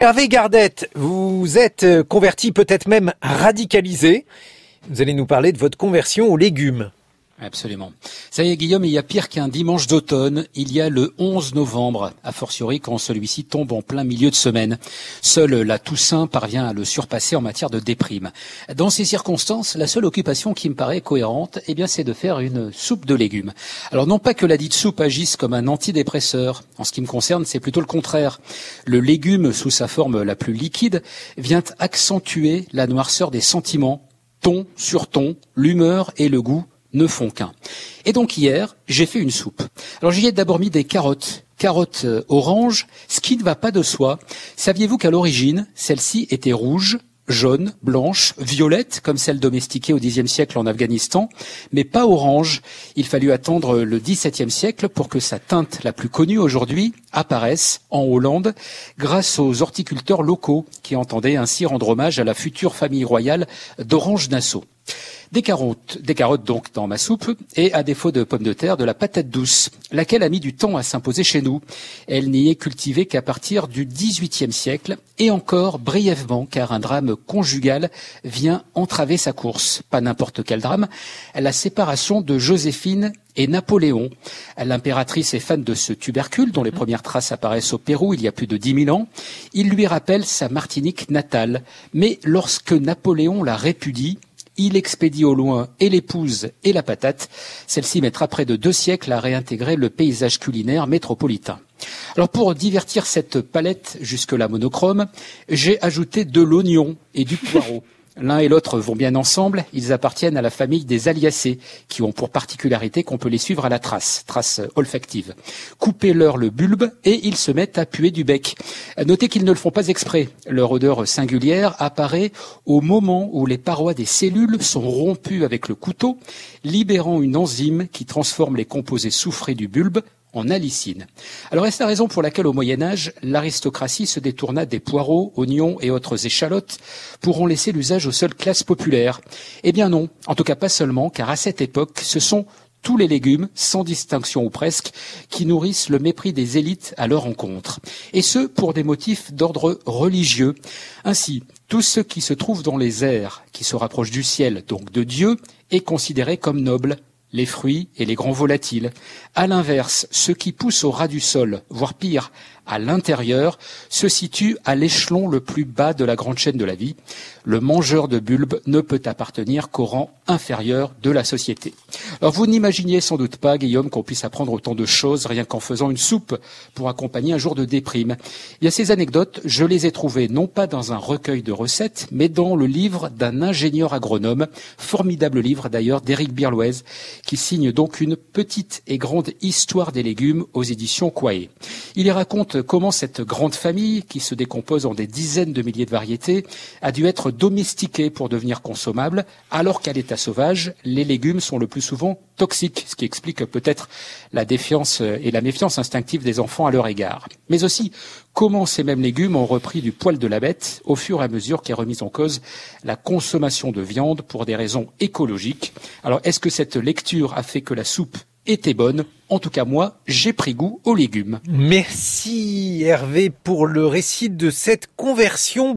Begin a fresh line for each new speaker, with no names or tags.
Hervé Gardette, vous êtes converti, peut-être même radicalisé. Vous allez nous parler de votre conversion aux légumes.
Absolument. Ça y est, Guillaume, il y a pire qu'un dimanche d'automne. Il y a le 11 novembre, a fortiori quand celui-ci tombe en plein milieu de semaine. Seule la Toussaint parvient à le surpasser en matière de déprime. Dans ces circonstances, la seule occupation qui me paraît cohérente, c'est de faire une soupe de légumes. Alors non pas que la dite soupe agisse comme un antidépresseur. En ce qui me concerne, c'est plutôt le contraire. Le légume, sous sa forme la plus liquide, vient accentuer la noirceur des sentiments. Ton sur ton, l'humeur et le goût ne font qu'un. Et donc hier, j'ai fait une soupe. Alors j'y ai d'abord mis des carottes oranges, ce qui ne va pas de soi. Saviez-vous qu'à l'origine, celles-ci étaient rouges, jaunes, blanches, violettes, comme celles domestiquées au Xe siècle en Afghanistan, mais pas orange. Il fallut attendre le XVIIe siècle pour que sa teinte la plus connue aujourd'hui apparaisse en Hollande, grâce aux horticulteurs locaux qui entendaient ainsi rendre hommage à la future famille royale d'Orange-Nassau. Des carottes donc dans ma soupe, et à défaut de pommes de terre, de la patate douce, laquelle a mis du temps à s'imposer chez nous. Elle n'y est cultivée qu'à partir du XVIIIe siècle, et encore brièvement, car un drame conjugal vient entraver sa course. Pas n'importe quel drame, la séparation de Joséphine et Napoléon. L'impératrice est fan de ce tubercule, dont les premières traces apparaissent au Pérou il y a plus de 10 000 ans. Il lui rappelle sa Martinique natale. Mais lorsque Napoléon la répudie, il expédie au loin et l'épouse et la patate. Celle-ci mettra près de 2 siècles à réintégrer le paysage culinaire métropolitain. Alors pour divertir cette palette jusque-là monochrome, j'ai ajouté de l'oignon et du poireau. L'un et l'autre vont bien ensemble, ils appartiennent à la famille des Aliacées, qui ont pour particularité qu'on peut les suivre à la trace olfactive. Coupez-leur le bulbe et ils se mettent à puer du bec. Notez qu'ils ne le font pas exprès. Leur odeur singulière apparaît au moment où les parois des cellules sont rompues avec le couteau, libérant une enzyme qui transforme les composés soufrés du bulbe en allicine. Alors est-ce la raison pour laquelle au Moyen-Âge, l'aristocratie se détourna des poireaux, oignons et autres échalotes pour en laisser l'usage aux seules classes populaires? Eh bien non, en tout cas pas seulement, car à cette époque, ce sont tous les légumes, sans distinction ou presque, qui nourrissent le mépris des élites à leur encontre. Et ce, pour des motifs d'ordre religieux. Ainsi, tout ce qui se trouve dans les airs, qui se rapproche du ciel, donc de Dieu, est considéré comme noble. Les fruits et les grands volatiles. À l'inverse, ce qui pousse au ras du sol, voire pire, à l'intérieur, se situe à l'échelon le plus bas de la grande chaîne de la vie. Le mangeur de bulbes ne peut appartenir qu'au rang inférieur de la société. Alors vous n'imaginiez sans doute pas, Guillaume, qu'on puisse apprendre autant de choses rien qu'en faisant une soupe pour accompagner un jour de déprime. Il y a ces anecdotes, je les ai trouvées non pas dans un recueil de recettes, mais dans le livre d'un ingénieur agronome, formidable livre d'ailleurs d'Éric Birloez, qui signe donc une petite et grande histoire des légumes aux éditions Quae. Il y raconte comment cette grande famille, qui se décompose en des dizaines de milliers de variétés, a dû être domestiquée pour devenir consommable, alors qu'à l'état sauvage, les légumes sont le plus souvent toxiques, ce qui explique peut-être la défiance et la méfiance instinctive des enfants à leur égard. Mais aussi, comment ces mêmes légumes ont repris du poil de la bête au fur et à mesure qu'est remise en cause la consommation de viande pour des raisons écologiques. Alors, est-ce que cette lecture a fait que la soupe était bonne? En tout cas, moi, j'ai pris goût aux légumes.
Merci Hervé pour le récit de cette conversion.